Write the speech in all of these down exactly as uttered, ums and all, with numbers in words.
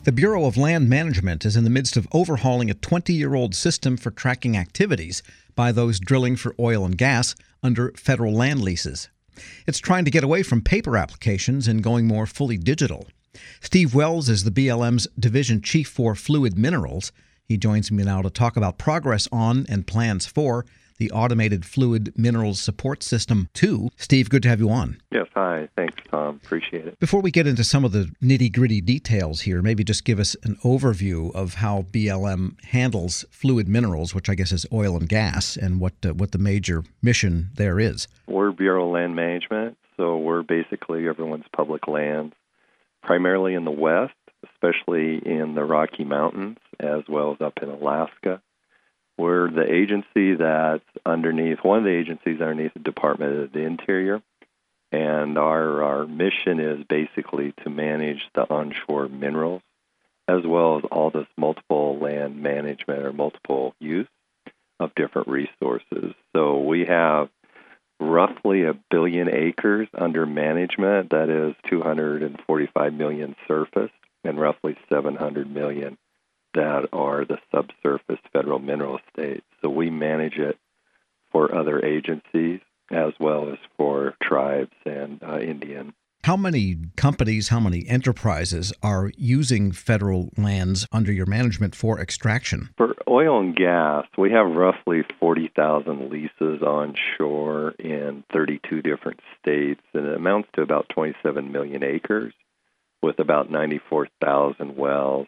The Bureau of Land Management is in the midst of overhauling a twenty-year-old system for tracking activities by those drilling for oil and gas under federal land leases. It's trying to get away from paper applications and going more fully digital. Steve Wells is the B L M's Division Chief for Fluid Minerals. He joins me now to talk about progress on and plans for the Automated Fluid Minerals Support System two. Steve, good to have you on. Yes, hi. Thanks, Tom. Appreciate it. Before we get into some of the nitty-gritty details here, maybe just give us an overview of how B L M handles fluid minerals, which I guess is oil and gas, and what uh, what the major mission there is. We're Bureau of Land Management, so we're basically everyone's public lands, primarily in the West, especially in the Rocky Mountains, as well as up in Alaska. We're the agency that's underneath, one of the agencies underneath the Department of the Interior, and our, our mission is basically to manage the onshore minerals, as well as all this multiple land management or multiple use of different resources. So we have roughly a billion acres under management, that is two hundred forty-five million surface, and roughly seven hundred million that are the subsurface federal mineral estates. So we manage it for other agencies as well as for tribes and uh, Indian. How many companies, how many enterprises are using federal lands under your management for extraction? For oil and gas, we have roughly forty thousand leases onshore in thirty-two different states, and it amounts to about twenty-seven million acres with about ninety-four thousand wells.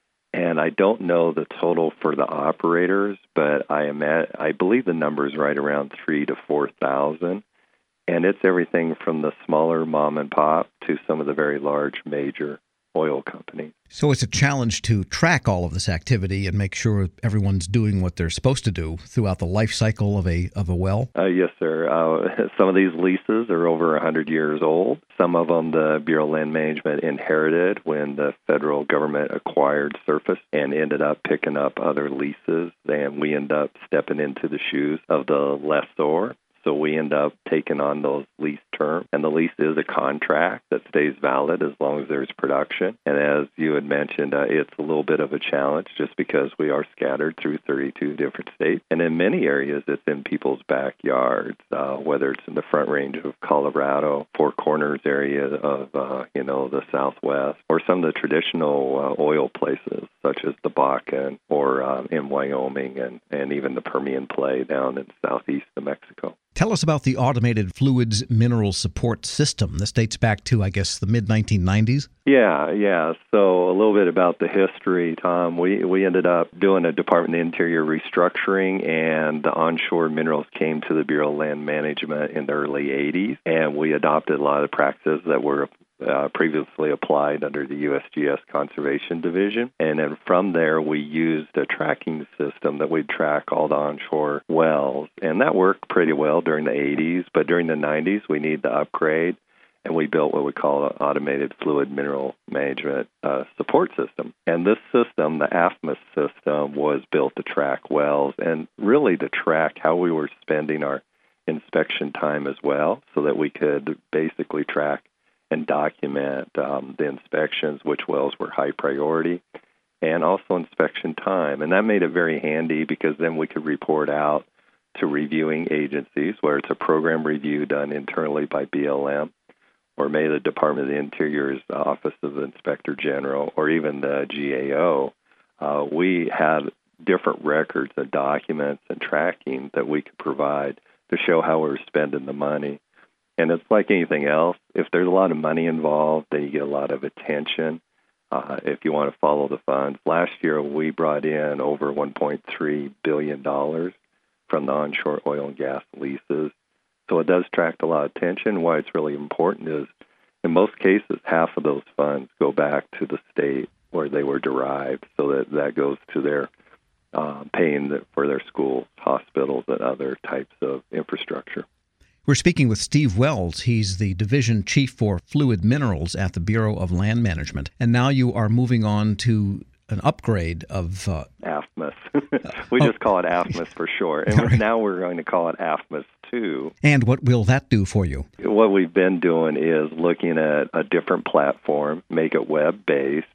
And I don't know the total for the operators, but I am at, I believe the number is right around three to four thousand, and it's everything from the smaller mom and pop to some of the very large major oil companies. So it's a challenge to track all of this activity and make sure everyone's doing what they're supposed to do throughout the life cycle of a of a well? Uh, yes, sir. Uh, some of these leases are over one hundred years old. Some of them the Bureau of Land Management inherited when the federal government acquired surface and ended up picking up other leases, and we end up stepping into the shoes of the lessor. So we end up taking on those lease terms, and the lease is a contract that stays valid as long as there's production. And as you had mentioned, uh, it's a little bit of a challenge just because we are scattered through thirty-two different states. And in many areas, it's in people's backyards, uh, whether it's in the Front Range of Colorado, Four Corners area of, uh, you know, the Southwest, or some of the traditional uh, oil places, such as the Bakken, or um, in Wyoming, and, and even the Permian Play down in southeast New Mexico. Tell us about the Automated Fluids Mineral Support System. This dates back to, I guess, the mid nineteen nineties? Yeah, yeah. So a little bit about the history, Tom. We we ended up doing a Department of the Interior restructuring, and the onshore minerals came to the Bureau of Land Management in the early eighties, and we adopted a lot of practices that were Uh, previously applied under the U S G S Conservation Division. And then from there, we used a tracking system that would track all the onshore wells. And that worked pretty well during the eighties, but during the nineties, we needed to upgrade, and we built what we call an Automated Fluid Mineral Management uh, Support System. And this system, the A F M E S system, was built to track wells and really to track how we were spending our inspection time as well, so that we could basically track and document um, the inspections, which wells were high priority, and also inspection time. And that made it very handy because then we could report out to reviewing agencies, where it's a program review done internally by B L M, or maybe the Department of the Interior's Office of the Inspector General, or even the G A O. Uh, we had different records and documents and tracking that we could provide to show how we were spending the money. And it's like anything else. If there's a lot of money involved, then you get a lot of attention uh, if you want to follow the funds. Last year, we brought in over one point three billion dollars from the onshore oil and gas leases. So it does attract a lot of attention. Why it's really important is, in most cases, half of those funds go back to the state where they were derived, so that that goes to their uh, paying the, for their schools, hospitals, and other types of infrastructure. We're speaking with Steve Wells. He's the Division Chief for Fluid Minerals at the Bureau of Land Management. And now you are moving on to an upgrade of... Uh, A F M E S. we oh. just call it A F M E S for short. And Right. now we're going to call it A F M E S two. And what will that do for you? What we've been doing is looking at a different platform, make it web-based,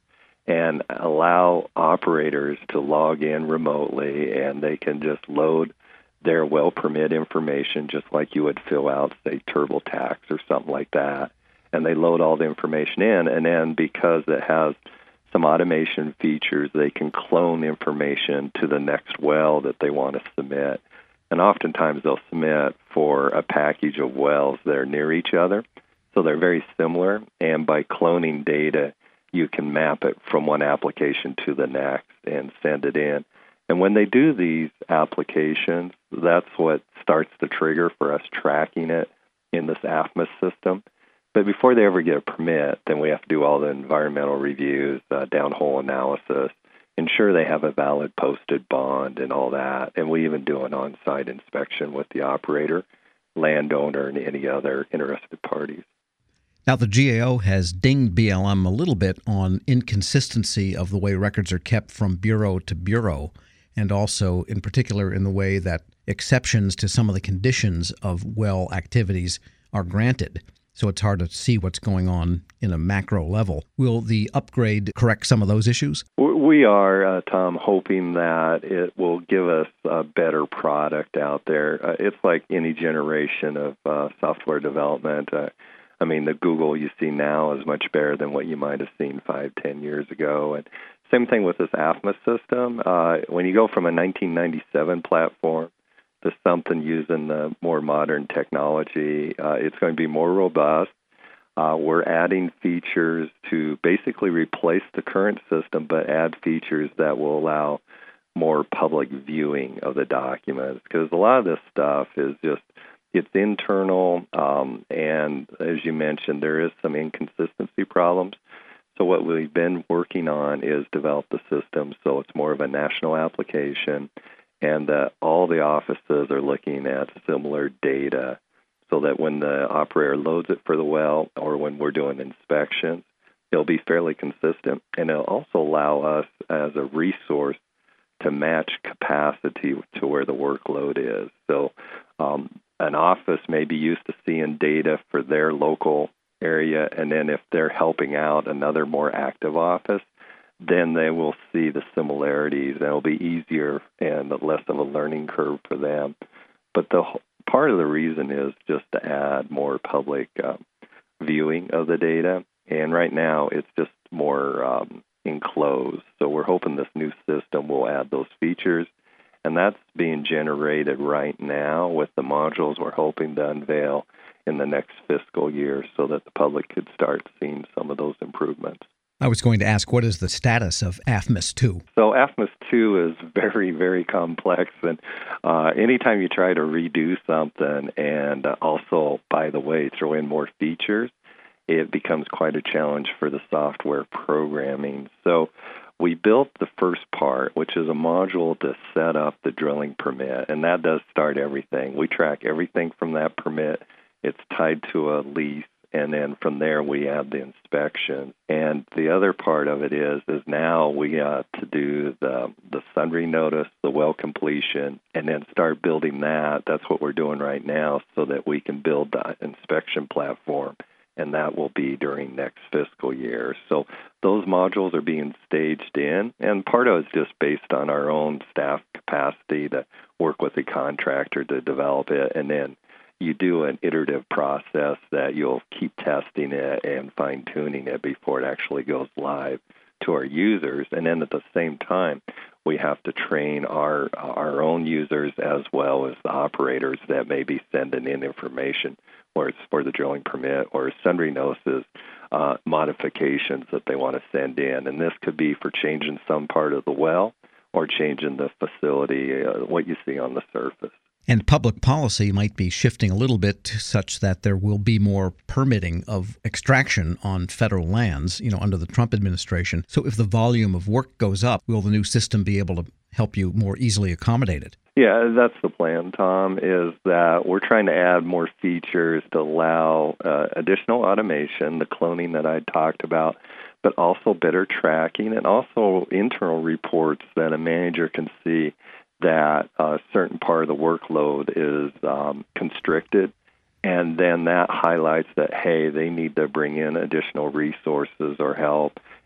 and allow operators to log in remotely, and they can just load their well permit information just like you would fill out, say, TurboTax or something like that. And they load all the information in, and then because it has some automation features, they can clone information to the next well that they want to submit. And oftentimes they'll submit for a package of wells that are near each other, so they're very similar. And by cloning data, you can map it from one application to the next and send it in. And when they do these applications, that's what starts the trigger for us tracking it in this A F M E S system. But before they ever get a permit, then we have to do all the environmental reviews, uh, downhole analysis, ensure they have a valid posted bond and all that. And we even do an on-site inspection with the operator, landowner, and any other interested parties. Now, the G A O has dinged B L M a little bit on inconsistency of the way records are kept from bureau to bureau, and also in particular in the way that exceptions to some of the conditions of well activities are granted. So it's hard to see what's going on in a macro level. Will the upgrade correct some of those issues? We are, uh, Tom, hoping that it will give us a better product out there. Uh, it's like any generation of uh, software development. Uh, I mean, the Google you see now is much better than what you might have seen five, ten years ago. And same thing with this A F M E S system. Uh, when you go from a nineteen ninety-seven platform to something using the more modern technology, uh, it's going to be more robust. Uh, we're adding features to basically replace the current system, but add features that will allow more public viewing of the documents, because a lot of this stuff is just, it's internal, um, and as you mentioned, there is some inconsistency problems. So what we've been working on is develop the system so it's more of a national application, and that all the offices are looking at similar data so that when the operator loads it for the well or when we're doing inspections, it'll be fairly consistent. And it'll also allow us as a resource to match capacity to where the workload is. So um, an office may be used to seeing data for their local area, and then if they're helping out another more active office, then they will see the similarities, and it'll be easier and less of a learning curve for them. But the part of the reason is just to add more public um, viewing of the data, and right now it's just more um, enclosed. So we're hoping this new system will add those features, and that's being generated right now with the modules we're hoping to unveil in the next fiscal year so that the public could start seeing some of those improvements. I was going to ask, what is the status of A F M E S two? So A F M E S two is very, very complex, and uh, anytime you try to redo something and uh, also, by the way, throw in more features, it becomes quite a challenge for the software programming. So we built the first part, which is a module to set up the drilling permit, and that does start everything. We track everything from that permit. It's tied to a lease. And then from there, we add the inspection. And the other part of it is, is now we got to do the the sundry notice, the well completion, and then start building that. That's what we're doing right now so that we can build the inspection platform, and that will be during next fiscal year. So those modules are being staged in, and part of it is just based on our own staff capacity to work with the contractor to develop it, and then you do an iterative process that you'll keep testing it and fine-tuning it before it actually goes live to our users. And then at the same time, we have to train our our own users as well as the operators that may be sending in information, whether it's for the drilling permit or sundry notices, uh, modifications that they want to send in. And this could be for changing some part of the well or changing the facility, uh, what you see on the surface. And public policy might be shifting a little bit such that there will be more permitting of extraction on federal lands, you know, under the Trump administration. So if the volume of work goes up, will the new system be able to help you more easily accommodate it? Yeah, that's the plan, Tom, is that we're trying to add more features to allow uh, additional automation, the cloning that I talked about, but also better tracking and also internal reports that a manager can see that a certain part of the workload is um, constricted, and then that highlights that, hey, they need to bring in additional resources or help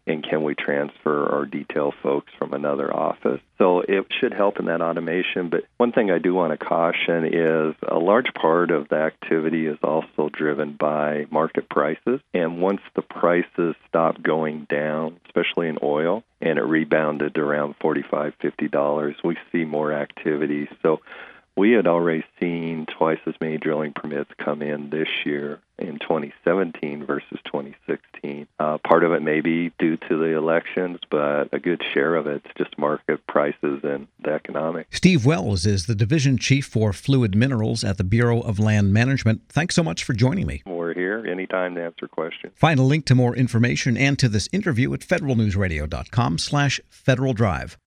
and can we transfer our detail folks from another office? So it should help in that automation. But one thing I do want to caution is a large part of the activity is also driven by market prices. And once the prices stop going down, especially in oil, and it rebounded to around forty-five dollars, fifty dollars, we see more activity. So we had already seen twice as many drilling permits come in this year in twenty seventeen versus twenty sixteen. Uh, part of it may be due to the elections, but a good share of it's just market prices and the economics. Steve Wells is the Division Chief for Fluid Minerals at the Bureau of Land Management. Thanks so much for joining me. We're here anytime to answer questions. Find a link to more information and to this interview at federal news radio dot com slash Federal Drive.